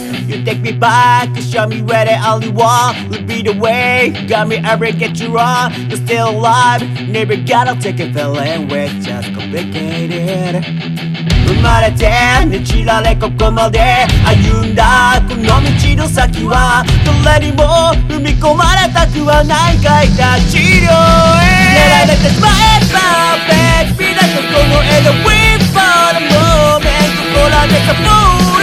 You take me back, you show me where the only one would be the way. Got me ever get you wrong, you're still alive. Never gotta take a feeling, we're just complicated. 生まれてねじられここまで歩んだこの道の先は誰にも踏み込まれたくはないかいた治療へやられてしまえば Perfect みんな心への We for the moment ここらでかぶ